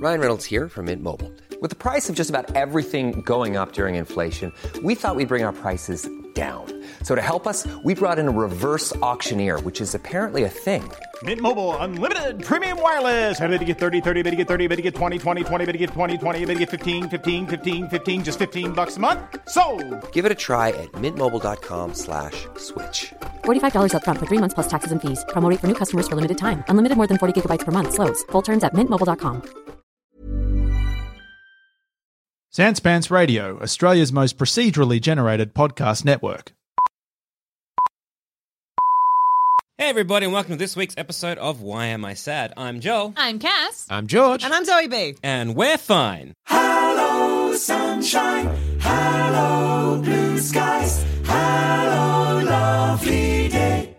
Ryan Reynolds here from Mint Mobile. With the price of just about everything going up during inflation, we thought we'd bring our prices down. So to help us, we brought in a reverse auctioneer, which is apparently a thing. Mint Mobile Unlimited Premium Wireless. How to get 30, 30, bit to get 30, bit to get 20, 20, 20, bit to get 20, 20, bit to get 15, 15, 15, 15, just $15 a month? Sold! Give it a try at mintmobile.com/switch. $45 up front for 3 months plus taxes and fees. Promo rate for new customers for limited time. Unlimited more than 40 gigabytes per month. Slows full terms at mintmobile.com. Sans Pants Radio, Australia's most procedurally generated podcast network. Hey everybody, and welcome to this week's episode of Why Am I Sad? I'm Joel. I'm Cass. I'm George. And I'm Zoe B. And we're fine. Hello, sunshine. Hello, blue skies. Hello, lovely day.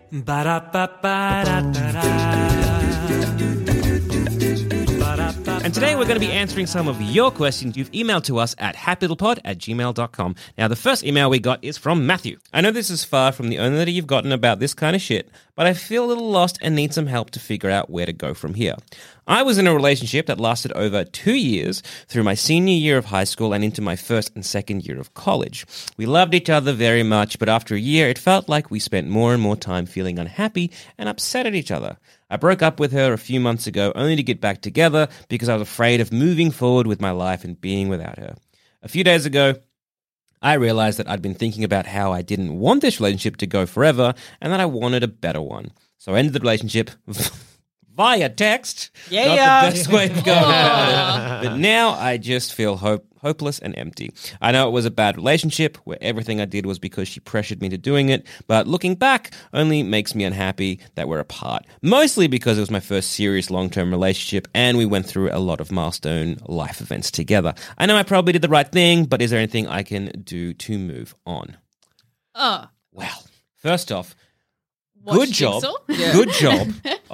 And today we're going to be answering some of your questions you've emailed to us at happylittlepod@gmail.com. Now, the first email we got is from Matthew. I know this is far from the only letter you've gotten about this kind of shit, but I feel a little lost and need some help to figure out where to go from here. I was in a relationship that lasted over 2 years through my senior year of high school and into my first and second year of college. We loved each other very much, but after a year, it felt like we spent more and more time feeling unhappy and upset at each other. I broke up with her a few months ago only to get back together because I was afraid of moving forward with my life and being without her. A few days ago, I realized that I'd been thinking about how I didn't want this relationship to go forever and that I wanted a better one. So I ended the relationship via text. Yeah. Not the best way of going about it. But now I just feel hopeless and empty. I know it was a bad relationship where everything I did was because she pressured me to doing it, but looking back only makes me unhappy that we're apart. Mostly because it was my first serious long-term relationship and we went through a lot of milestone life events together. I know I probably did the right thing, but is there anything I can do to move on? Oh. Well, first off, Watch good job. Jigsaw? Good job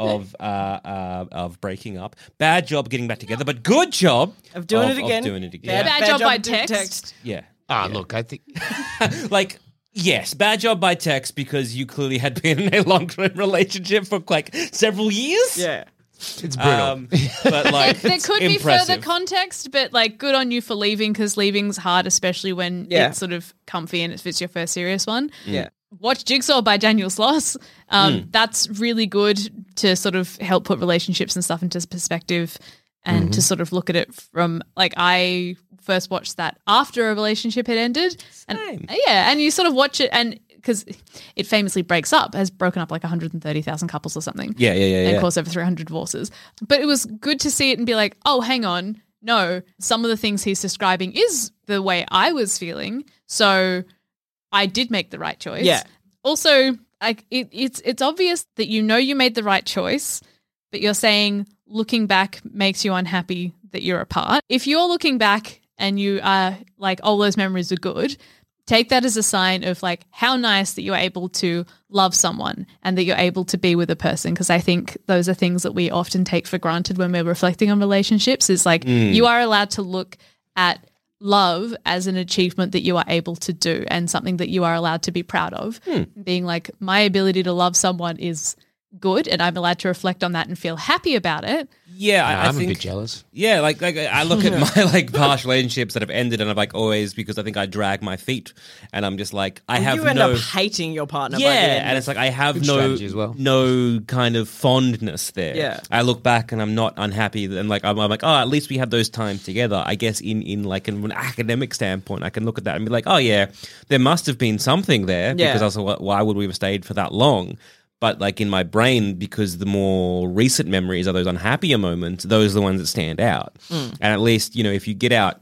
of breaking up. Bad job getting back together, but good job Of doing it again. Bad job by text. Yeah. Look, I think Like, yes, bad job by text because you clearly had been in a long-term relationship for like several years. Yeah. it's brutal. But like, There could be impressive. further context, but like good on you for leaving because leaving's hard, especially when Yeah. it's sort of comfy and it's your first serious one. Yeah. Watch Jigsaw by Daniel Sloss. That's really good to sort of help put relationships and stuff into perspective and to sort of look at it from like I first watched that after a relationship had ended. Same. And you sort of watch it and because it famously breaks up, has broken up like 130,000 couples or something. Yeah. And of course over 300 divorces. But it was good to see it and be like, oh, hang on. No, some of the things he's describing is the way I was feeling. So I did make the right choice. Yeah. Also, like it's obvious that you know you made the right choice, but you're saying looking back makes you unhappy that you're apart. If you're looking back and you are like, oh, those memories are good, take that as a sign of like how nice that you're able to love someone and that you're able to be with a person. Because I think those are things that we often take for granted when we're reflecting on relationships is like you are allowed to look at love as an achievement that you are able to do and something that you are allowed to be proud of. Being like, my ability to love someone is good and I'm allowed to reflect on that and feel happy about it. Yeah, I'm I think a bit jealous. Yeah, like I look at my like past relationships that have ended, and I'm like always because I think I drag my feet, and I'm just like You end up hating your partner by the end. and it's like I have Good strategy as well. no kind of fondness there. Yeah. I look back and I'm not unhappy, and like I'm like, oh, at least we had those times together. I guess in like an academic standpoint, I can look at that and be like, oh yeah, there must have been something there because I was like, why would we have stayed for that long? But like in my brain, because the more recent memories are those unhappier moments, those are the ones that stand out. And at least, you know, if you get out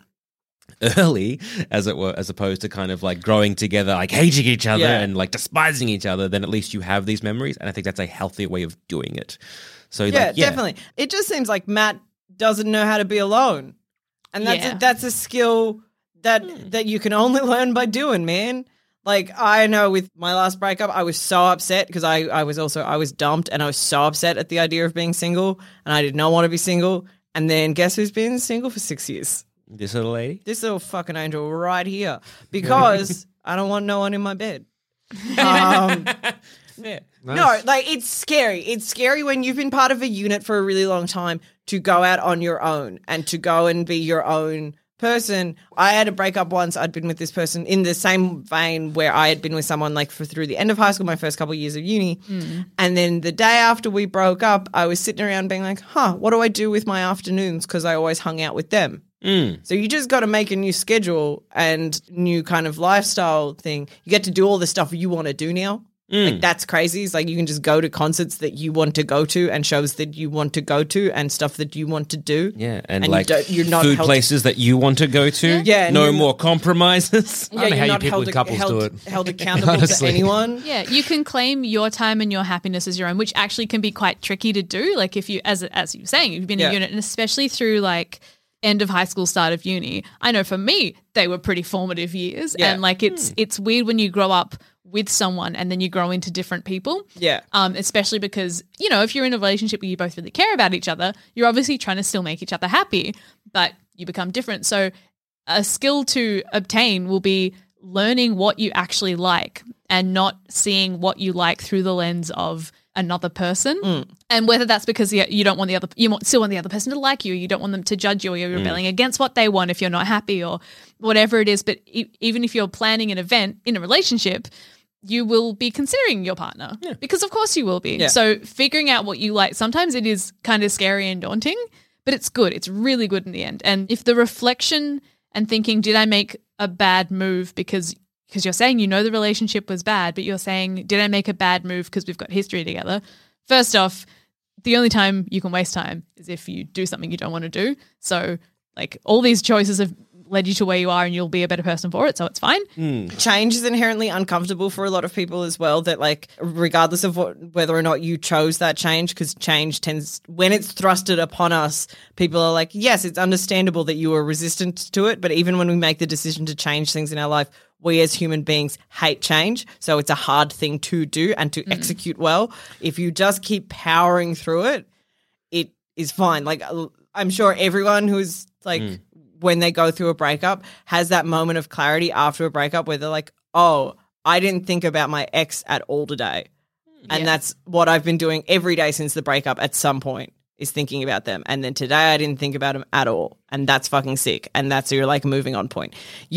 early, as it were, as opposed to kind of like growing together, like hating each other and like despising each other, then at least you have these memories. And I think that's a healthier way of doing it. So Yeah, definitely. It just seems like Matt doesn't know how to be alone. And that's a skill that you can only learn by doing, man. Like, I know with my last breakup, I was so upset because I was dumped and I was so upset at the idea of being single and I did not want to be single. And then guess who's been single for 6 years? This little lady? This little fucking angel right here. Because I don't want no one in my bed. Yeah. No, like it's scary. It's scary when you've been part of a unit for a really long time to go out on your own and to go and be your own person. I had a breakup once. I'd been with this person in the same vein where I had been with someone like through the end of high school, my first couple of years of uni. And then the day after we broke up, I was sitting around being like, what do I do with my afternoons? Because I always hung out with them. So you just got to make a new schedule and new kind of lifestyle thing. You get to do all the stuff you want to do now. Like that's crazy. It's like you can just go to concerts that you want to go to and shows that you want to go to and stuff that you want to do. Yeah, and like you're not food places that you want to go to. Yeah, no more compromises. I don't know how you people with couples do it. Held accountable to anyone. Yeah, you can claim your time and your happiness as your own, which actually can be quite tricky to do. Like if you, as you were saying, you've been in a unit, and especially through like end of high school, start of uni. I know for me, they were pretty formative years, and like it's weird when you grow up with someone and then you grow into different people. Yeah. Especially because, you know, if you're in a relationship where you both really care about each other, you're obviously trying to still make each other happy, but you become different. So a skill to obtain will be learning what you actually like and not seeing what you like through the lens of another person. And whether that's because you don't want still want the other person to like you, or you don't want them to judge you, or you're rebelling against what they want if you're not happy, or whatever it is. But even if you're planning an event in a relationship, you will be considering your partner because of course you will be. Yeah. So figuring out what you like, sometimes it is kind of scary and daunting, but it's good. It's really good in the end. And if the reflection and thinking, did I make a bad move because you're saying you know the relationship was bad, but you're saying, did I make a bad move because we've got history together? First off, the only time you can waste time is if you do something you don't want to do. So like all these choices have led you to where you are and you'll be a better person for it, so it's fine. Change is inherently uncomfortable for a lot of people as well, that like regardless of whether or not you chose that change, because change tends, when it's thrusted upon us, people are like, yes, it's understandable that you are resistant to it, but even when we make the decision to change things in our life, we as human beings hate change, so it's a hard thing to do and to execute well. If you just keep powering through it, it is fine. Like I'm sure everyone who's like when they go through a breakup has that moment of clarity after a breakup where they're like, oh, I didn't think about my ex at all today. And that's what I've been doing every day since the breakup at some point, is thinking about them. And then today I didn't think about them at all. And that's fucking sick. And that's your like moving on point.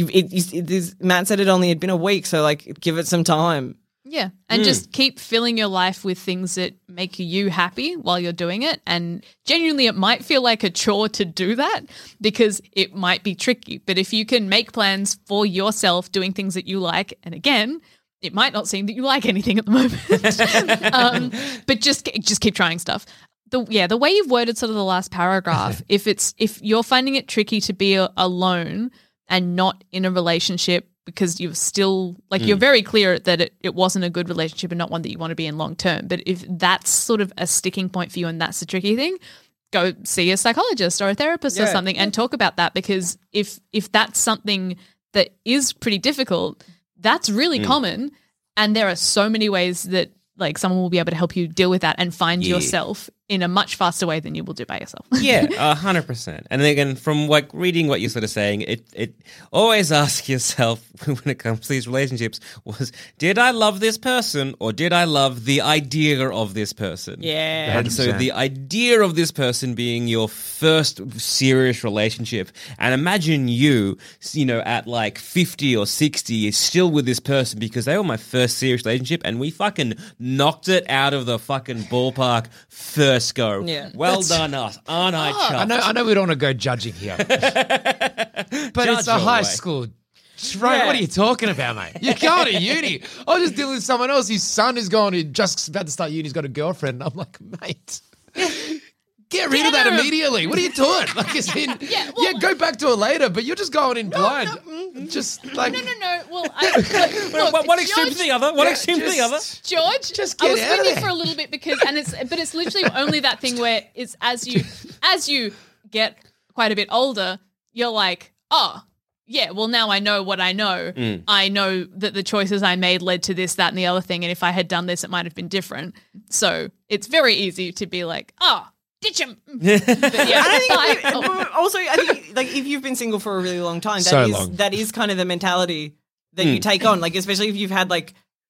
Matt said it only had been a week, so like give it some time. Yeah, and just keep filling your life with things that make you happy while you're doing it. And genuinely, it might feel like a chore to do that because it might be tricky. But if you can make plans for yourself doing things that you like, and again, it might not seem that you like anything at the moment, but just keep trying stuff. The way you've worded sort of the last paragraph, if you're finding it tricky to be alone and not in a relationship, because you're still like you're very clear that it wasn't a good relationship and not one that you want to be in long term. But if that's sort of a sticking point for you and that's the tricky thing, go see a psychologist or a therapist or something and talk about that, because if that's something that is pretty difficult, that's really common, and there are so many ways that like someone will be able to help you deal with that and find yourself in a much faster way than you will do by yourself. Yeah, 100%. And again, from like reading what you're sort of saying, it always ask yourself when it comes to these relationships was, did I love this person or did I love the idea of this person? Yeah. And so the idea of this person being your first serious relationship, and imagine you know, at like 50 or 60 is still with this person because they were my first serious relationship and we fucking knocked it out of the fucking ballpark first go. Yeah. Well done us. Aren't I chuffed? I know we don't want to go judging here. But it's a high school. Right, what are you talking about, mate? You're going to uni. I was just dealing with someone else. His son is just about to start uni. He's got a girlfriend. And I'm like, mate, get rid of that immediately. What are you doing? Like, as in, go back to it later, but you're just going in blind. Just like... No. Well, look, one extreme to the other. One extreme to the other. George, just I was get out with of you there. for a little bit but it's literally only that thing where it's as you get quite a bit older, you're like, oh, yeah, well, now I know what I know. I know that the choices I made led to this, that, and the other thing, and if I had done this, it might have been different. So it's very easy to be like, ditch him. Also, I think like if you've been single for a really long time, that is kind of the mentality that you take on. Like especially if you've had like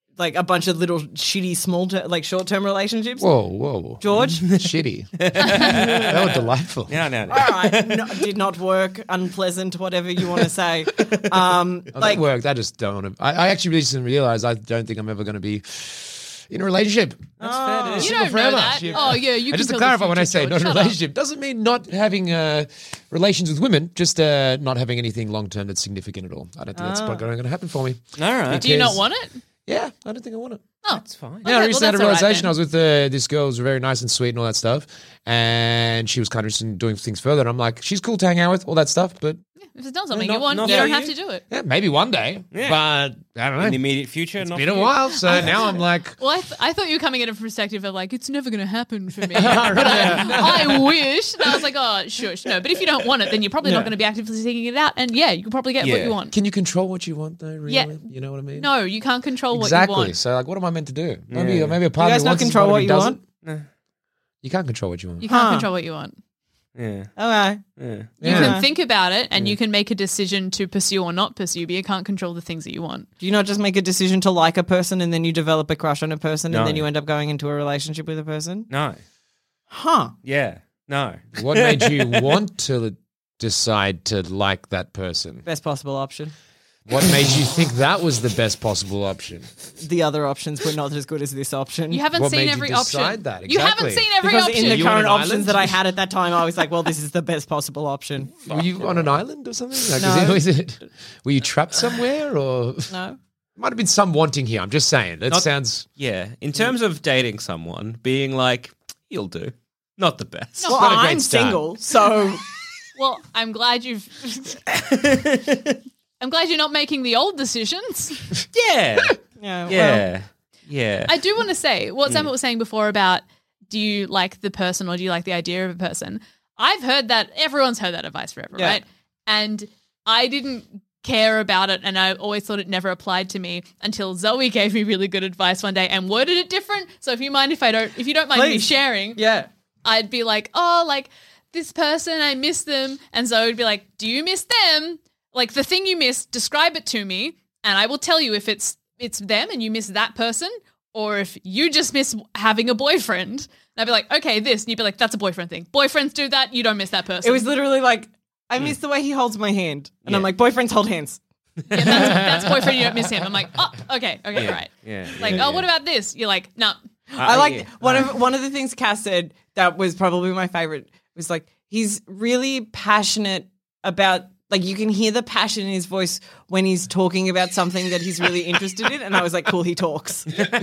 like a bunch of little shitty short-term relationships. Whoa. George? Shitty. They were delightful. No. All right, did not work, unpleasant, whatever you want to say. That worked. I just don't want to. I actually recently realized I don't think I'm ever going to be in a relationship. That's fair. You Single don't know forever. that. Oh, yeah, you And can just to tell the clarify, when I future, say George. not in a Shut up. relationship, doesn't mean not having relations with women, just not having anything long-term that's significant at all. I don't think that's probably going to happen for me. All right. Do you not want it? Yeah, I don't think I want it. Oh, That's fine. Yeah, I recently had a that's all right realization. then. I was with this girl who was very nice and sweet and all that stuff, and she was kind of interested in doing things further. And I'm like, she's cool to hang out with, all that stuff, but If it's not something Not- you want, not you for don't you. have to do it. yeah, maybe one day. Yeah. But I don't know. In the immediate future, It's not been for a you. while, so now I'm like, Well, I thought you were coming at a perspective of like, it's never going to happen for me. I wish. And I was like, oh, shush. No, but if you don't want it, then you're probably not going to be actively seeking it out. And yeah, you can probably get what Yeah. you want. can you control what you want though? Really? Yeah. You know what I mean? No, you can't control exactly. what you want. So like, what am I meant to do? Maybe a part You of guys me not wants this, control part of what me you doesn't. want? You can't control what you want. You can't Huh. control what you want. Yeah. Okay. Yeah. You Yeah. can think about it and you can make a decision to pursue or not pursue, but you can't control the things that you want. Do you not just make a decision to like a person and then you develop a crush on a person No. and then you end up going into a relationship with a person? No. Huh. Yeah. No. What made you want to decide to like that person? Best possible option. What made you think that was the best possible option? The other options were not as good as this option. You haven't What seen made you every decide option. that? You haven't Exactly. seen every because option. in the You on current an options island? that I had at that time, I was like, well, this is the best possible option. Were you on an island or something? Like, No. Were you trapped somewhere or? No. Might have been some wanting here. I'm just saying. That Not- sounds. Yeah. In terms of dating someone, being like, you'll do. Not the best. Well, not a great I'm start. single, so Well, I'm glad you've. I'm glad you're not making the old decisions. Yeah. yeah. Well, Yeah. Yeah. I do want to say what Sam was saying before about do you like the person or do you like the idea of a person? I've heard that. Everyone's heard that advice forever, Yeah. right? And I didn't care about it and I always thought it never applied to me until Zoe gave me really good advice one day and worded it different. So if you mind if you don't mind me Please. sharing, yeah. I'd be like, oh, like this person, I miss them. And Zoe would be like, do you miss them? Like the thing you miss, describe it to me and I will tell you if it's them and you miss that person or if you just miss having a boyfriend. And I'd be like, okay, this. And you'd be like, that's a boyfriend thing. Boyfriends do that. You don't miss that person. It was literally like, I miss the way he holds my hand. And I'm Yeah. like, boyfriends hold hands. Yeah, that's boyfriend. You don't miss him. I'm like, oh, okay, right. Yeah. Like, yeah, oh, what about this? You're like, no. I like yeah. one of the things Cass said that was probably my favorite was like he's really passionate about like you can hear the passion in his voice when he's talking about something that he's really interested in and I was like cool he talks. Zoe was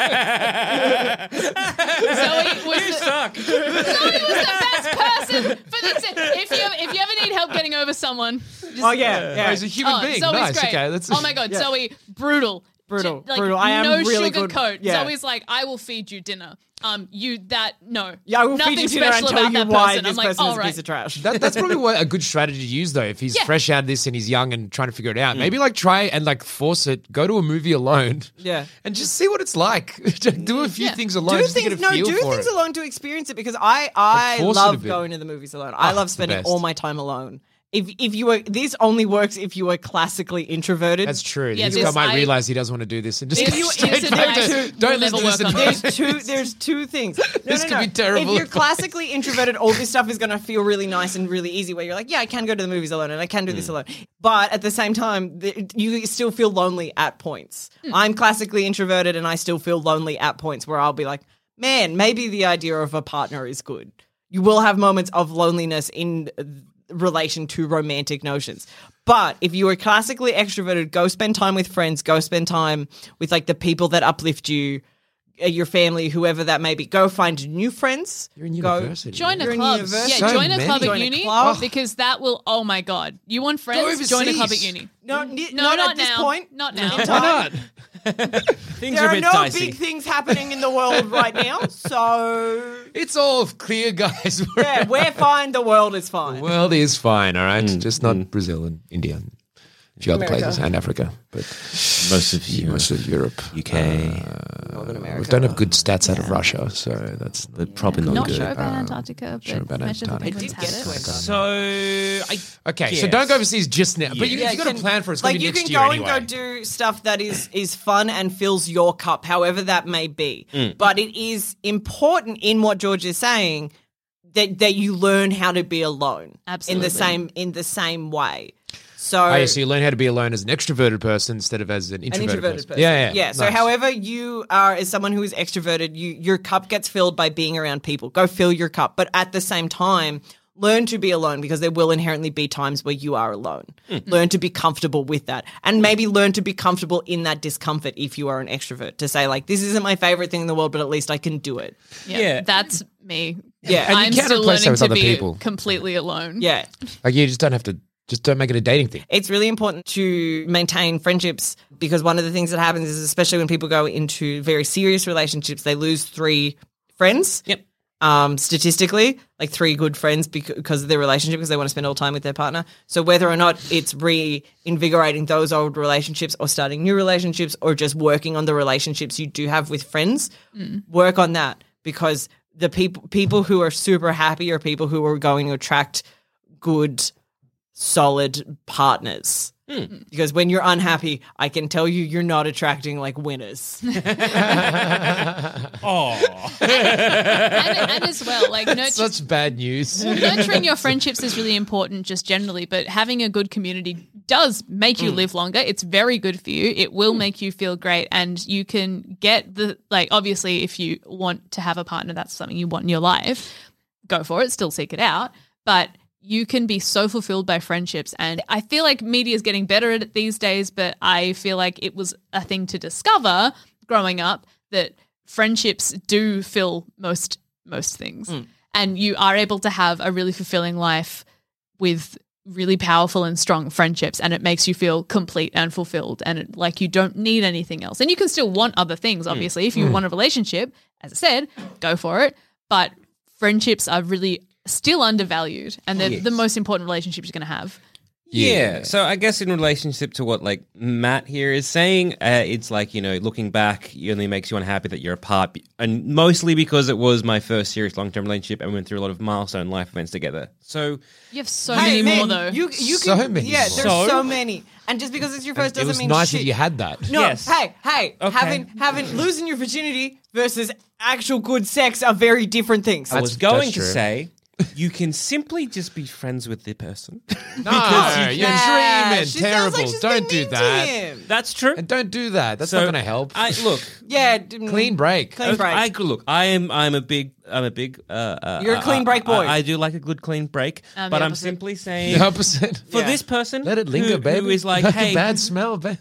the best person for this. If you ever need help getting over someone, just, Oh yeah. He's a human being. Zoe's Nice. great. Okay. That's Oh my god, Zoe, brutal. Brutal, Like, brutal. I am no really sugar good. coat. Yeah. Zoe's like, I will feed you dinner. Yeah, I will Nothing feed you dinner and special tell about you that why person. this I'm like, person is all a right. piece of trash. That's probably a good strategy to use though. If he's Yeah. fresh out of this and he's young and trying to figure it out, maybe like try and like force it. Go to a movie alone, Yeah. and just see what it's like. Do a few Yeah. things alone Do just to get a things, feel for things it. alone to experience it because I force it a love bit. going to the movies alone. I love it's the spending best. all my time alone. If you were this only works if you are classically introverted. That's true. Yeah, This this guy might I- realize he doesn't want to do this and just This- go this straight back advice to will don't never listen to work this on advice. There's two things. This could be terrible If you're advice. classically introverted, all this stuff is going to feel really nice and really easy. Where you're like, yeah, I can go to the movies alone and I can do this alone. But at the same time, you still feel lonely at points. I'm classically introverted and I still feel lonely at points where I'll be like, man, maybe the idea of a partner is good. You will have moments of loneliness in relation to romantic notions. But if you are classically extroverted, go spend time with friends, go spend time with like the people that uplift you, your family, whoever that may be. Go find new friends. You're in Go- university. Join a You're in club. university. Yeah, So join a many. club at Join a uni club. because that will. Oh my god, you want friends? Join a club at overseas. uni. No, not at this now. point. Not now. Why not? Things There are a are bit no dicey. big things happening in the world right now, so It's all clear, guys. yeah, we're fine. The world is fine. The world is fine, all right? Just not Brazil and India and a few other America. places and Africa, but Most of most of Europe. UK. in America. We don't have good stats out of Russia, so that's probably Not good. sure about Antarctica, sure but about Measure the Antarctica. Penguins It had did get it. to So, okay. So don't go overseas just now, but you Yeah, got to plan for it. It's going like to be you next can year go anyway. and go do stuff that is fun and fills your cup, however that may be. But it is important in what George is saying that you learn how to be alone. Absolutely. In the same way. So So you learn how to be alone as an extroverted person instead of as an introverted, person. Yeah. So Nice. however you are as someone who is extroverted, your cup gets filled by being around people. Go fill your cup. But at the same time, learn to be alone because there will inherently be times where you are alone. Learn to be comfortable with that. And maybe learn to be comfortable in that discomfort if you are an extrovert. To say, like, this isn't my favorite thing in the world, but at least I can do it. Yeah. That's me. Yeah. And you I'm can't still replace that learning with to other be people. completely alone. Yeah. Like you just don't have to. Just don't make it a dating thing. It's really important to maintain friendships because one of the things that happens is, especially when people go into very serious relationships, they lose 3 friends. Yep. Statistically, like 3 good friends because of their relationship, because they want to spend all time with their partner. So whether or not it's reinvigorating those old relationships or starting new relationships or just working on the relationships you do have with friends, work on that, because the people who are super happy are people who are going to attract good, solid partners. Because when you're unhappy, I can tell you're not attracting like winners. And as well, like Such bad news. nurturing your friendships is really important just generally, but having a good community does make you live longer. It's very good for you. It will make you feel great, and you can get obviously if you want to have a partner, that's something you want in your life, go for it, still seek it out, but you can be so fulfilled by friendships. And I feel like media is getting better at it these days, but I feel like it was a thing to discover growing up that friendships do fill most things. And you are able to have a really fulfilling life with really powerful and strong friendships, and it makes you feel complete and fulfilled, and like you don't need anything else. And you can still want other things, obviously. If you want a relationship, as I said, go for it. But friendships are really still undervalued, and they're the most important relationships you're going to have. Yeah. So I guess in relationship to what like Matt here is saying, it's like, looking back, it only makes you unhappy that you're apart. And mostly because it was my first serious long-term relationship and we went through a lot of milestone life events together. So You have so many more, though. You So can, many yeah, more. there's so many. And just because it's your first It doesn't was mean nice shit. that you had that. No, Yes. hey, Okay. having losing your virginity versus actual good sex are very different things. I was going that's to true. say, you can simply just be friends with the person. No, you're Yeah, dreaming. she sounds Terrible. like she's Don't being do mean to that. him. That's true. And don't do that. That's So, not going to help. Look. Yeah, Clean break. Clean break. Look. I'm a big. You're a clean break boy. I do like a good clean break, I'm but the I'm opposite. simply saying The opposite. for Yeah. this person, Let it linger, who, baby. who is like, Like hey, a bad smell, baby.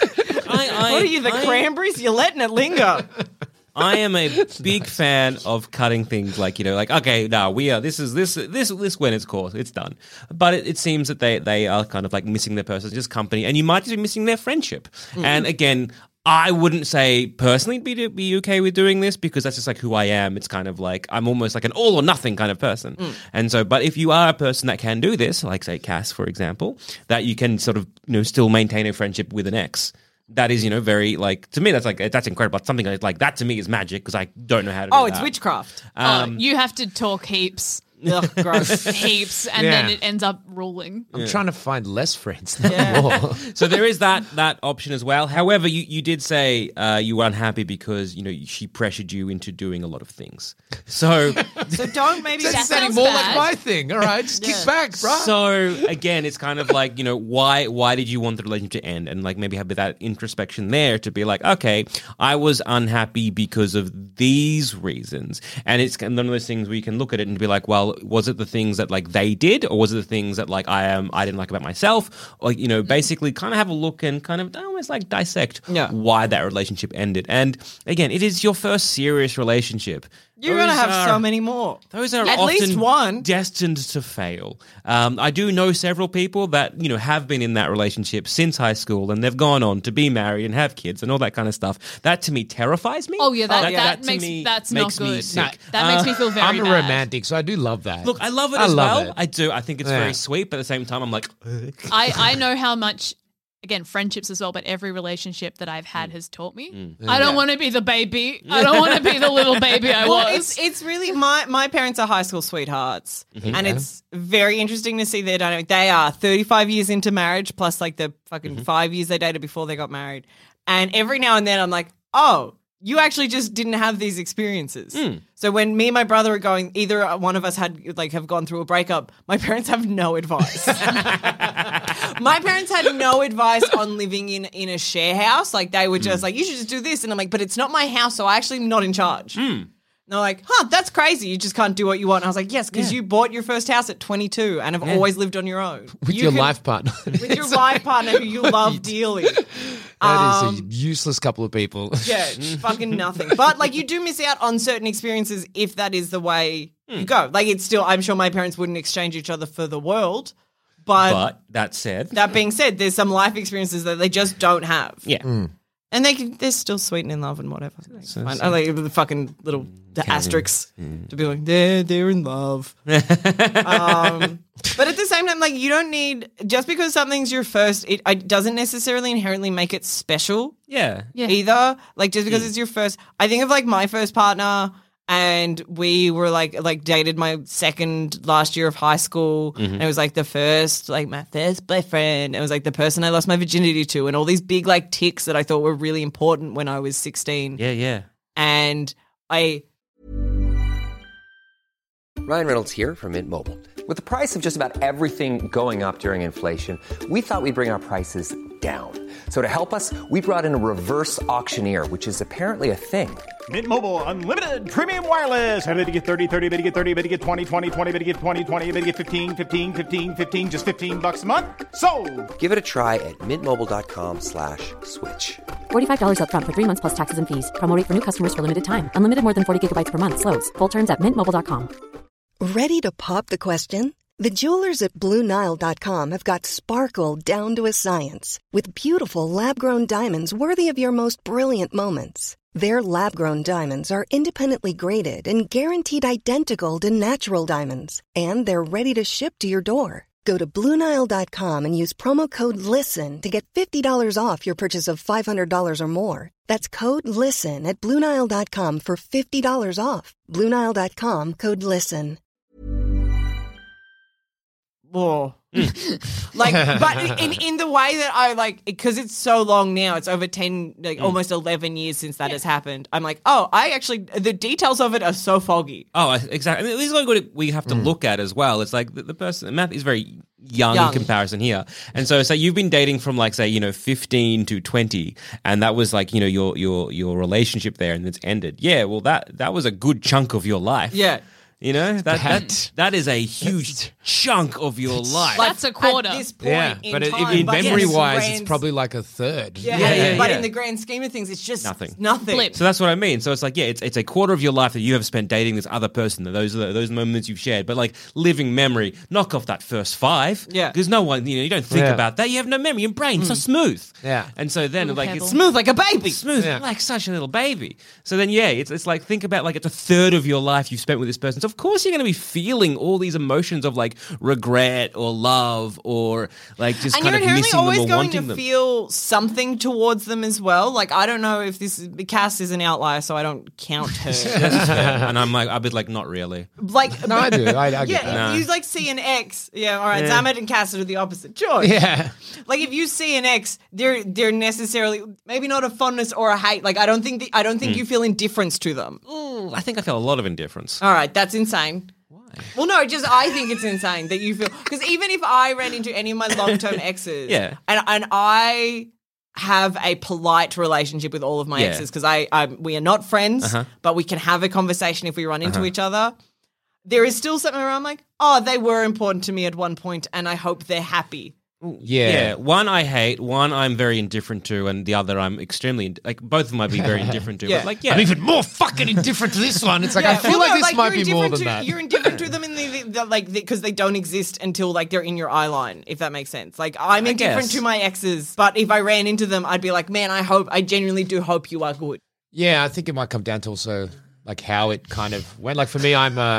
What are you, the cranberries? You're letting it linger. I am a big fan of cutting things like, okay, now we are, this went its course, it's done. But it seems that they are kind of like missing their person's company, and you might just be missing their friendship. And again, I wouldn't say personally be okay with doing this because that's just like who I am. It's kind of like I'm almost like an all or nothing kind of person. And so, but if you are a person that can do this, like say Cass, for example, that you can sort of, still maintain a friendship with an ex. That is, very like to me. That's incredible. Something like that to me is magic because I don't know how to. do It's that. witchcraft. You have to talk heaps, Ugh, gross. heaps, and Yeah. then it ends up ruling. I'm trying to find less friends, not more. So there is that option as well. However, you did say you were unhappy because she pressured you into doing a lot of things. So So don't maybe That's That sounding sounds more bad. like my thing. All right, just kick back, bro. So again, it's kind of like, why did you want the relationship to end? And like maybe have that introspection there to be like, okay, I was unhappy because of these reasons. And it's one of those things where you can look at it and be like, well, was it the things that like they did, or was it the things that like I didn't like about myself? Or, basically kind of have a look and kind of almost like dissect why that relationship ended. And again, it is your first serious relationship. You're going to Those have are- so many more. Those are At often least one. destined to fail. I do know several people that have been in that relationship since high school, and they've gone on to be married and have kids and all that kind of stuff. That to me terrifies me. Oh yeah, that that to makes me that's makes not me good. sick. That makes me feel very I'm a bad. romantic, so I do love that. Look, I love it I as love well. it. I do. I think it's Yeah. very sweet, but at the same time, I'm like, ugh. I know how much again, friendships as well, but every relationship that I've had has taught me. I don't want to be the baby. I don't want to be the little baby I was. It's really, my parents are high school sweethearts, and it's very interesting to see their dynamic. They are 35 years into marriage, plus like the fucking 5 years they dated before they got married. And every now and then I'm like, oh, you actually just didn't have these experiences. So when me and my brother are going, either one of us have gone through a breakup, my parents have no advice. My parents had no advice on living in a share house. Like they were just like, you should just do this. And I'm like, but it's not my house, so I actually am not in charge. And they're like, that's crazy. You just can't do what you want. And I was like, yes, because you bought your first house at 22 and have always lived on your own. With your life partner. With your life partner who you love dearly. That is a useless couple of people. Yeah, fucking nothing. But like you do miss out on certain experiences if that is the way you go. Like it's still, I'm sure my parents wouldn't exchange each other for the world. But that being said, there's some life experiences that they just don't have. Yeah. And they're still sweet and in love and whatever. I like the fucking little asterisks to be like, they're in love. But at the same time, like you don't need, just because something's your first, it doesn't necessarily inherently make it special. Yeah. Either. Like just because it's your first, I think of like my first partner and we were like dated my second last year of high school and it was like my first boyfriend. It was like the person I lost my virginity to and all these big like ticks that I thought were really important when I was 16. Yeah. And Ryan Reynolds here from Mint Mobile. With the price of just about everything going up during inflation, we thought we'd bring our prices down. So to help us, we brought in a reverse auctioneer, which is apparently a thing. Mint Mobile Unlimited Premium Wireless. How to get 30, 30, bit to get 30, bit to get 20, 20, 20, bit to get 20, 20, bit to get 15, 15, 15, 15, just $15 a month? Sold! Give it a try at mintmobile.com/switch. $45 up front for 3 months plus taxes and fees. Promo rate for new customers for limited time. Unlimited more than 40 gigabytes per month. Slows full terms at mintmobile.com. Ready to pop the question? The jewelers at BlueNile.com have got sparkle down to a science with beautiful lab-grown diamonds worthy of your most brilliant moments. Their lab-grown diamonds are independently graded and guaranteed identical to natural diamonds, and they're ready to ship to your door. Go to BlueNile.com and use promo code LISTEN to get $50 off your purchase of $500 or more. That's code LISTEN at BlueNile.com for $50 off. BlueNile.com, code LISTEN. Whoa. Like, but in the way that I like, because it's so long now, it's over 10, like almost 11 years since that has happened. I'm like, the details of it are so foggy. Oh, exactly. I mean, this is what we have to look at as well. It's like the person, Matt is very young in comparison here. And so you've been dating from like, say, 15 to 20, and that was like, your relationship there and it's ended. Yeah, well, that was a good chunk of your life. Yeah. That is a huge chunk of your life. That's a quarter. At this point in but time, in memory-wise, it's probably like a third. But in the grand scheme of things, it's just nothing. Blip. So that's what I mean. So it's like, it's a quarter of your life that you have spent dating this other person. Those are those moments you've shared. But like living memory, knock off that first 5. Yeah. Because no one, you don't think about that. You have no memory. Your brain's so smooth. Yeah. And so then it's smooth like a baby. Smooth like such a little baby. So then, it's like, think about like it's a third of your life you've spent with this person. So of course you're going to be feeling all these emotions of like regret or love or like just kind of missing them or wanting them. And you're inherently always going to feel something towards them as well. Like, I don't know if Cass is an outlier, so I don't count her. And I'm like, I'd be like, not really. Like, no, I do. I get that. You like see an ex. Yeah, all right. Zamet and Cass are the opposite. Sure. Yeah. Like if you see an ex, they're necessarily maybe not a fondness or a hate. Like I don't think you feel indifference to them. I think I feel a lot of indifference. All right, that's insane. Well, no, I think it's insane that you feel, because even if I ran into any of my long-term exes, and I have a polite relationship with all of my exes because we are not friends, but we can have a conversation if we run into each other. There is still something where I'm like, oh, they were important to me at one point, and I hope they're happy. Yeah. One I hate, one I'm very indifferent to, and the other I'm extremely, like, both of them I'd be very indifferent to. But like, I'm even more fucking indifferent to this one. It's like, I feel like this might be more than that. You're indifferent to them because they don't exist until like they're in your eye line, if that makes sense. Like I'm indifferent to my exes, but if I ran into them, I'd be like, man, I genuinely do hope you are good. Yeah, I think it might come down to also like how it kind of went. Like for me, I'm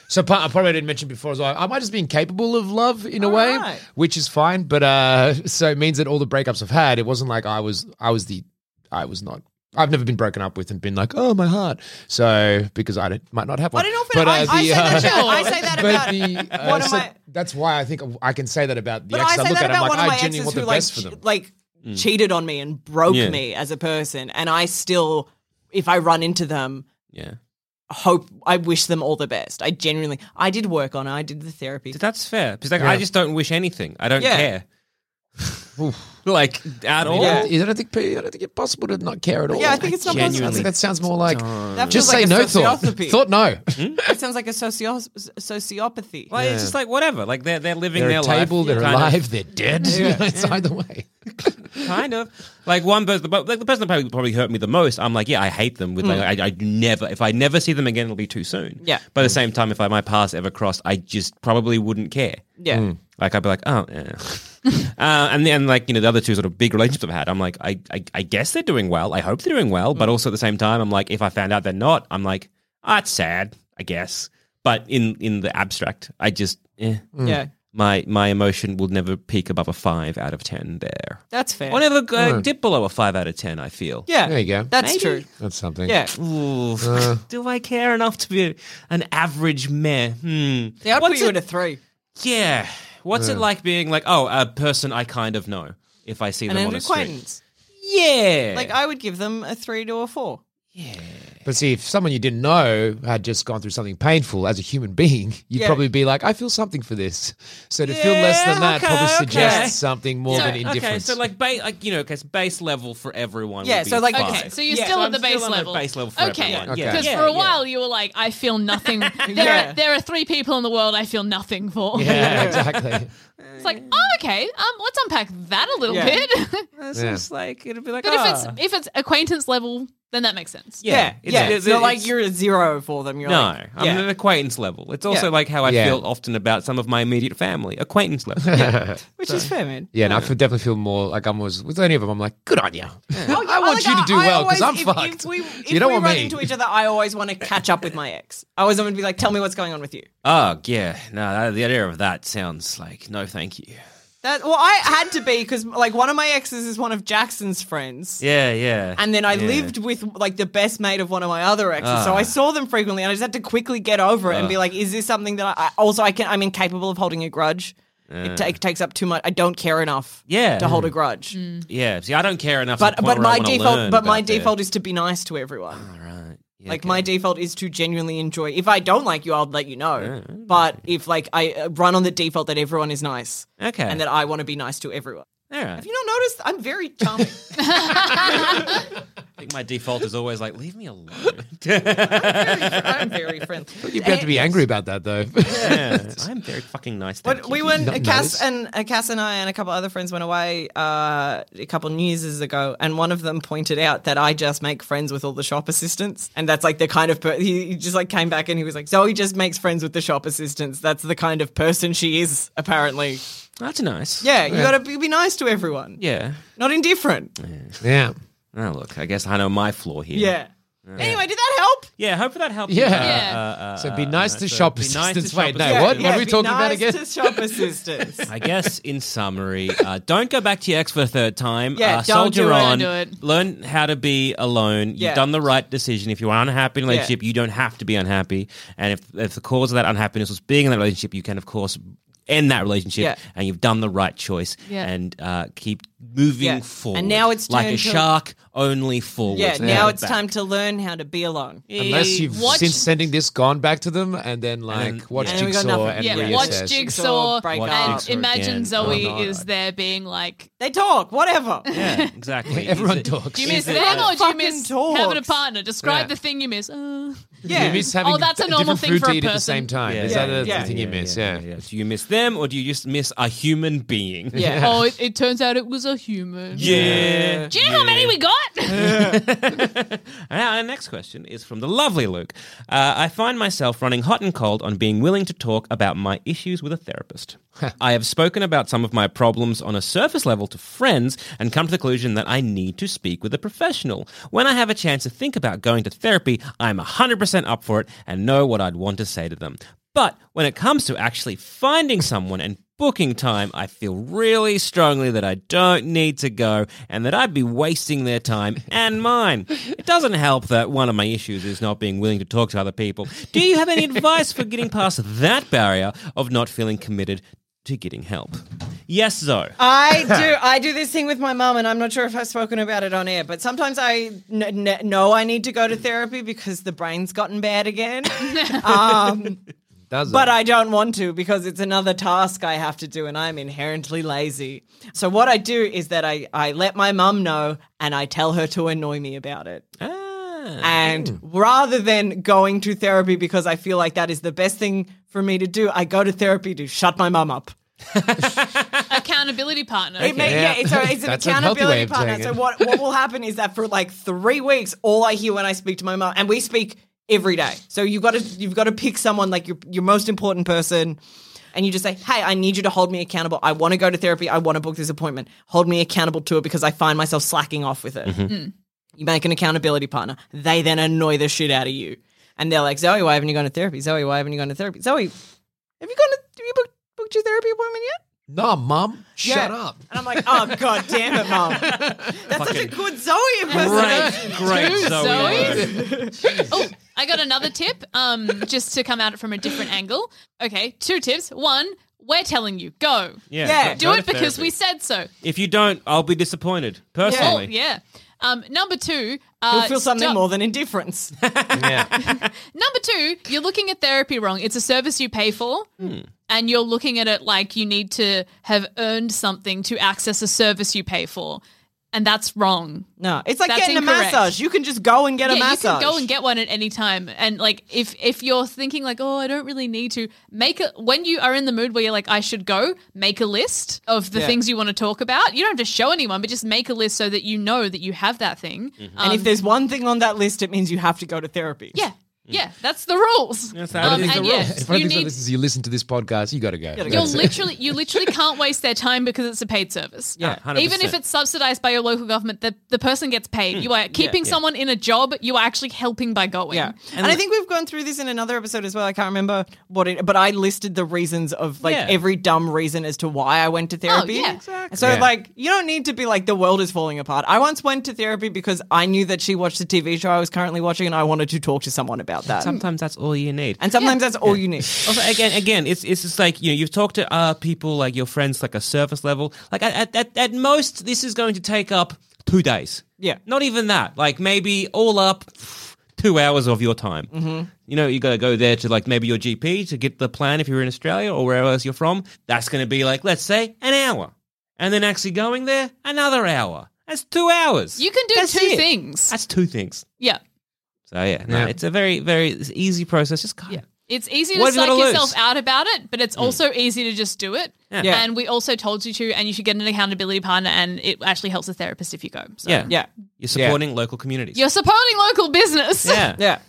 So probably I didn't mention before as well. I might just be incapable of love in a way, right. which is fine. But so it means that all the breakups I've had, it wasn't like I was not. I've never been broken up with and been like, oh, my heart. So because might not have one. I don't know if I say that about one of my. That's why I think I can say that about the But ex. I say look that at about them one like of my I genuinely exes want who the best for them. cheated on me and broke Yeah. me as a person, and I still, if I run into them, Yeah. I wish them all the best. I did work on it. I did the therapy. That's fair. Because I just don't wish anything. I don't Yeah. care. Like, at all. Yeah. I don't think it's possible to not care at all. Yeah, I think it's not I possible. think that sounds more like That just feels say like a no thought. sociopathy. Thought no. It sounds like a sociopathy. Like, it's just like, whatever. Like, they're living They're their a table, life. they're kind of- alive, they're dead. It's either way. Kind of. Like one person, like the person that probably hurt me the most, I'm like, yeah, I hate them. With like, I never, if I never see them again, it'll be too soon. Yeah. But at the same time, if my paths ever crossed, I just probably wouldn't care. Yeah. Like I'd be like, oh, yeah. And then like, the other two sort of big relationships I've had, I'm like, I guess they're doing well. I hope they're doing well. But also at the same time, I'm like, if I found out they're not, I'm like, it's sad, I guess. But in the abstract, I just, Yeah. My emotion will never peak above a 5 out of 10 there. That's fair. Or never dip below a 5 out of 10, I feel. Yeah. There you go. That's Maybe. true. That's something. Yeah. Ooh, do I care enough to be an average meh? Yeah, I'd put you at a 3. Yeah. What's it like being like, a person I kind of know if I see And them an on the street? acquaintance. Yeah. Like, I would give them a 3 to a 4. But see, if someone you didn't know had just gone through something painful as a human being, you'd Yeah. probably be like, I feel something for this. So to feel less than that probably suggests something more than indifference. Okay, so like, it's base level for everyone. Yeah, would be so like- 5. Okay, so you're Yeah. still So at I'm the base still on the level. base level for Okay, everyone. Okay. Yeah. because Yeah, for a yeah. while you were like, I feel nothing. Yeah. There are 3 people in the world I feel nothing for. Yeah, exactly. It's like, okay, let's unpack that a little Yeah. bit. It's Yeah. just like, it'll be like, But if it's acquaintance level, then that makes sense. Yeah. it's- It's not like you're a 0 for them. You're No, like, I'm at an acquaintance level. It's also Yeah. like how I Yeah. feel often about some of my immediate family. Acquaintance level. which is fair, man. Yeah, and I definitely feel more like I'm always, with any of them, I'm like, good on you. Oh, yeah, I want you to do well because I'm if, fucked. If You don't we want run me. into each other, I always want to catch up with my ex. I always want to be like, tell me what's going on with you. Oh, yeah. No, the idea of that sounds like, no, thank you. I had to be because like one of my exes is one of Jackson's friends. Yeah, yeah. And then I lived with like the best mate of one of my other exes, so I saw them frequently, and I just had to quickly get over it and be like, "Is this something that I'm incapable of holding a grudge? It takes up too much. I don't care enough, to hold a grudge. Yeah, see, I don't care enough. But to the point where I my wanna default, learn but my about their- default is to be nice to everyone. All right. Yeah, Like okay. my default is to genuinely enjoy. If I don't like you, I'll let you know. But if like I run on the default that everyone is nice, Okay. and that I want to be nice to everyone. All right. Have you not noticed? I'm very charming. I think my default is always like, leave me alone. I'm very friendly. You'd have to be angry about that, though. Yeah, I'm very fucking nice. Thank But we you. went, Not Cass nice. and I and a couple other friends went away a couple New Year's ago, and one of them pointed out that I just make friends with all the shop assistants, and that's like the kind of he just like came back and he was like, Zoe just makes friends with the shop assistants. That's the kind of person she is, apparently. That's nice. Yeah, you got to be nice to everyone, Yeah. not indifferent. Yeah. Oh, look, I guess I know my flaw here. Yeah. Anyway, did that help? Yeah, hopefully that helped. Yeah. So be nice to shop be nice to assistants. shop Wait, no, assistants. what? What are we be talking about nice again? to shop assistants. I guess in summary, don't go back to your ex for a third time. Yeah, don't soldier do it. on. Don't do it. Learn how to be alone. Yeah. You've done the right decision. If you're unhappy in a relationship, you don't have to be unhappy. And if the cause of that unhappiness was being in that relationship, you can, of course, end that relationship. Yeah. And you've done the right choice. Yeah. And keep moving Yeah. forward. And now it's like turned a to- shark, only forward. Yeah, now not it's back. time to learn how to be alone. Unless you've Watch- since sending this gone back to them and then like watch and we got Jigsaw nothing. and Yeah, reassess. watch Jigsaw break Watch and Jigsaw imagine again. Zoe Oh, no. is there being like, They talk, whatever. Yeah, exactly. Everyone Is it- talks. do you miss Is it- them or do you Fucking miss talks. having a partner? Describe Yeah. the thing you miss. Yeah. You miss having that's a normal different thing food for to a eat at the person. same time. Yeah, Is yeah, that the yeah. thing you miss? Yeah. Do you miss them or do you just miss a human being? Yeah. Oh, it turns out it was a human. Yeah. Do you know how many we got? Now, our next question is from the lovely Luke. I find myself running hot and cold on being willing to talk about my issues with a therapist. I have spoken about some of my problems on a surface level to friends and come to the conclusion that I need to speak with a professional. When I have a chance to think about going to therapy, I'm 100% up for it and know what I'd want to say to them. But when it comes to actually finding someone and booking time, I feel really strongly that I don't need to go and that I'd be wasting their time and mine. It doesn't help that one of my issues is not being willing to talk to other people. Do you have any advice for getting past that barrier of not feeling committed to getting help? Yes, Zoe. I do this thing with my mum, and I'm not sure if I've spoken about it on air, but sometimes I know I need to go to therapy because the brain's gotten bad again. But I don't want to because it's another task I have to do and I'm inherently lazy. So what I do is that I let my mum know and I tell her to annoy me about it. And rather than going to therapy because I feel like that is the best thing for me to do, I go to therapy to shut my mum up. Accountability partner. It's an accountability partner. So what will happen is that for like 3 weeks, all I hear when I speak to my mum, and we speak every day. So you've got to pick someone like your most important person, and you just say, "Hey, I need you to hold me accountable. I want to go to therapy. I want to book this appointment. Hold me accountable to it because I find myself slacking off with it." You make an accountability partner. They then annoy the shit out of you, and they're like, "Zoe, why haven't you gone to therapy? Zoe, why haven't you gone to therapy? Zoe, have you booked your therapy appointment yet?" No, Mum. Shut up. And I'm like, oh, God damn it, Mum. That's such a good Zoe impersonation. Great Zoe. Oh, I got another tip just to come at it from a different angle. Okay, 2 tips. 1, we're telling you, go. Yeah. Do it because we said so. If you don't, I'll be disappointed, personally. Yeah. Number 2, you'll feel something more than indifference. Number 2, you're looking at therapy wrong. It's a service you pay for, and you're looking at it like you need to have earned something to access a service you pay for. And that's wrong. No, it's like That's getting incorrect. a massage. You can just go and get a massage. You can go and get one at any time. And like if you're thinking like, oh, I don't really need to, when you are in the mood where you're like, I should go, make a list of the things you want to talk about. You don't have to show anyone, but just make a list so that you know that you have that thing. And if there's one thing on that list, it means you have to go to therapy. Yeah. Yeah, that's the rules. Yes, that is the rules. If one of these listeners, you listen to this podcast, you got to go. You literally can't waste their time because it's a paid service. Yeah, 100%. Even if it's subsidized by your local government, the person gets paid. You are keeping someone in a job. You are actually helping by going. Yeah, and I think we've gone through this in another episode as well. I can't remember but I listed the reasons of every dumb reason as to why I went to therapy. Oh, yeah. Exactly. So like, you don't need to be like the world is falling apart. I once went to therapy because I knew that she watched the TV show I was currently watching, and I wanted to talk to someone about that. Sometimes that's all you need. And sometimes that's all you need. Also, again, it's just like, you've talked to people like your friends, like a surface level. Like at most, this is going to take up 2 days. Yeah. Not even that. Like maybe all up 2 hours of your time. Mm-hmm. You got to go there to like maybe your GP to get the plan if you're in Australia or wherever else you're from. That's going to be like, let's say, an hour. And then actually going there, another hour. That's 2 hours. You can do That's 2 it. things. That's 2 things. Yeah. So it's a very, very easy process. Just go. Yeah. It's easy to psych yourself out about it, but it's also easy to just do it. Yeah. And we also told you to, and you should get an accountability partner, and it actually helps a therapist if you go. So. Yeah. You're supporting local communities. You're supporting local business. Yeah. Yeah.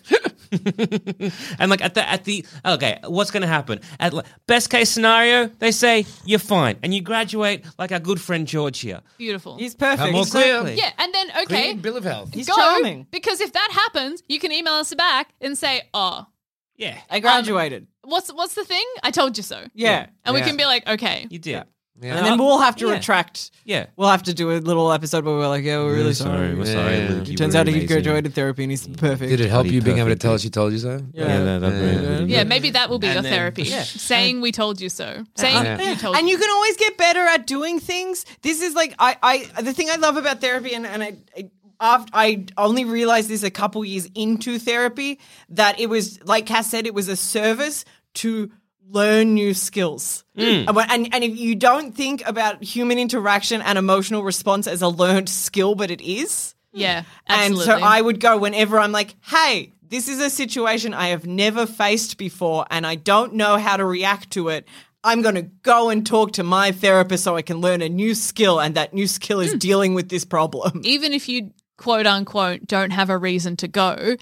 And like what's going to happen? At best case scenario, they say you're fine and you graduate like our good friend George here. Beautiful. He's perfect. More clear. Yeah, and then, okay. Clean bill of health. He's go, charming. Because if that happens, you can email us back and say, oh, Yeah. I graduated. what's the thing? I told you so. Yeah. And we can be like, okay. You did. Yeah. And then we'll have to retract. Yeah. We'll have to do a little episode where we're like, yeah, we're really sorry. We're sorry, Yeah. Luke. It turns out he graduated therapy and he's perfect. Did it help Bloody you being able to perfect, tell us you told you so? Yeah, maybe that will be your then- therapy. Yeah. Saying we told you so. Saying you told And you. you can always get better at doing things. This is like the thing I love about therapy, and I only realized this a couple years into therapy, that it was, like Cass said, it was a service to learn new skills. And if you don't think about human interaction and emotional response as a learned skill, but it is. Yeah, And absolutely. so I would go whenever I'm like, hey, this is a situation I have never faced before and I don't know how to react to it. I'm going to go and talk to my therapist so I can learn a new skill, and that new skill is dealing with this problem. Even if you, quote unquote, don't have a reason to go,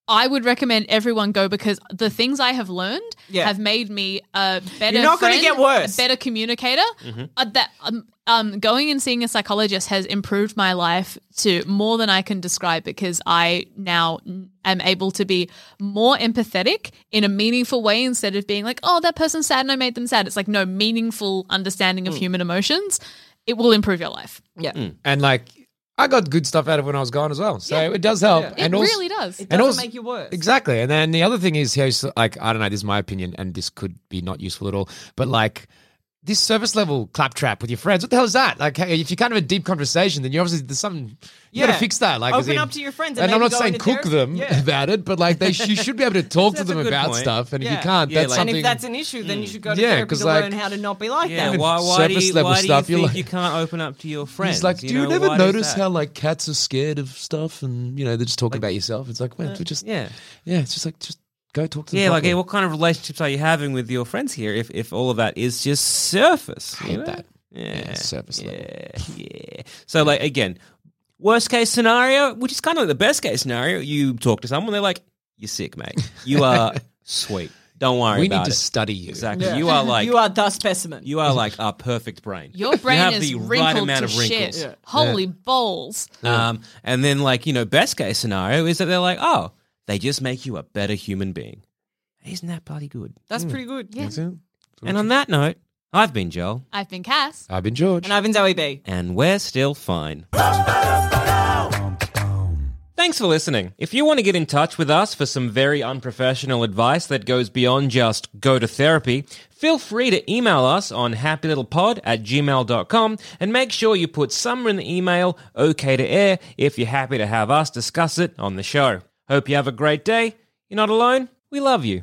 I would recommend everyone go because the things I have learned have made me a better You're not friend, going to get worse. a better communicator. Going and seeing a psychologist has improved my life to more than I can describe because I now am able to be more empathetic in a meaningful way instead of being like, oh, that person's sad and I made them sad. It's like no meaningful understanding of human emotions. It will improve your life. Yeah. And like, I got good stuff out of when I was gone as well. So it does help. It And also, really does. It doesn't make you worse. Exactly. And then the other thing is, like, I don't know, this is my opinion, and this could be not useful at all, but like, this service level claptrap with your friends, what the hell is that? Like, hey, if you can't have a deep conversation, then you obviously, there's something, you got to fix that. Like, Open up to your friends. And I'm not maybe go saying into cook therapy. them about it, but like, you should be able to talk to That's them a good about point. stuff. And if you Yeah. can't, Yeah, that's like- something. And if that's an issue, then you should go to Yeah, therapy 'cause, to like- learn how to not be like Yeah, that. why do Surface you level stuff, you're think like- you can't open up to your friends? He's like, do you know, never why does notice that? how like cats are scared of stuff and, you know, they're just talking about yourself? It's like, well, we're just, Yeah. it's just like, just go talk to them. Yeah, like properly. what kind of relationships are you having with your friends here if all of that is just surface? I you hate know? that. Yeah, surface level. Yeah. So like again, worst case scenario, which is kind of like the best case scenario, you talk to someone, they're like, "You're sick, mate. You are sweet. Don't worry We about need to it." study you. Exactly. Yeah. You are like you are the specimen. you are like a perfect brain. Your brain you have is the wrinkled right amount to of wrinkles. shit. Holy balls. And then like, best case scenario is that they're like, "Oh, they just make you a better human being." Isn't that bloody good? That's pretty good. Yeah. And on that note, I've been Joel. I've been Cass. I've been George. And I've been Zoe B. And we're still fine. Thanks for listening. If you want to get in touch with us for some very unprofessional advice that goes beyond just go to therapy, feel free to email us on happylittlepod@gmail.com and make sure you put somewhere in the email okay to air if you're happy to have us discuss it on the show. Hope you have a great day. You're not alone. We love you.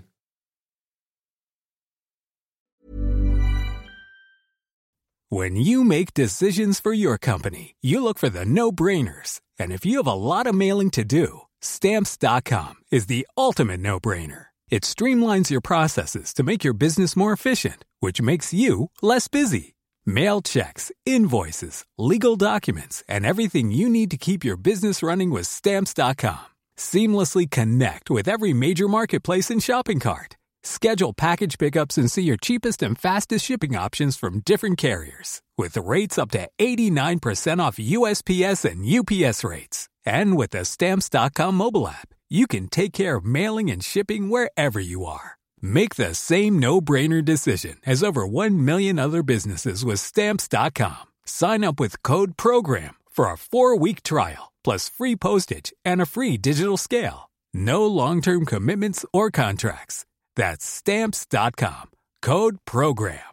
When you make decisions for your company, you look for the no-brainers. And if you have a lot of mailing to do, Stamps.com is the ultimate no-brainer. It streamlines your processes to make your business more efficient, which makes you less busy. Mail checks, invoices, legal documents, and everything you need to keep your business running with Stamps.com. Seamlessly connect with every major marketplace and shopping cart. Schedule package pickups and see your cheapest and fastest shipping options from different carriers. With rates up to 89% off USPS and UPS rates. And with the Stamps.com mobile app, you can take care of mailing and shipping wherever you are. Make the same no-brainer decision as over 1 million other businesses with Stamps.com. Sign up with code PROGRAM for a 4-week trial, plus free postage and a free digital scale. No long-term commitments or contracts. That's Stamps.com. Code PROGRAM.